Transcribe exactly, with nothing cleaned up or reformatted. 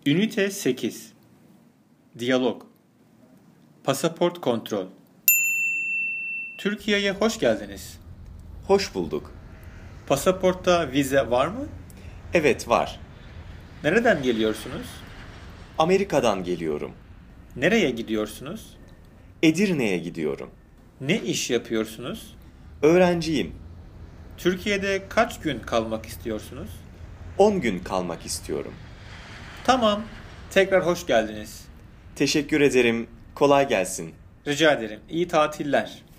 Ünite sekiz. Diyalog. Pasaport kontrol. Türkiye'ye hoş geldiniz. Hoş bulduk. Pasaportta vize var mı? Evet, var. Nereden geliyorsunuz? Amerika'dan geliyorum. Nereye gidiyorsunuz? Edirne'ye gidiyorum. Ne iş yapıyorsunuz? Öğrenciyim. Türkiye'de kaç gün kalmak istiyorsunuz? on gün kalmak istiyorum. Tamam. Tekrar hoş geldiniz. Teşekkür ederim. Kolay gelsin. Rica ederim. İyi tatiller.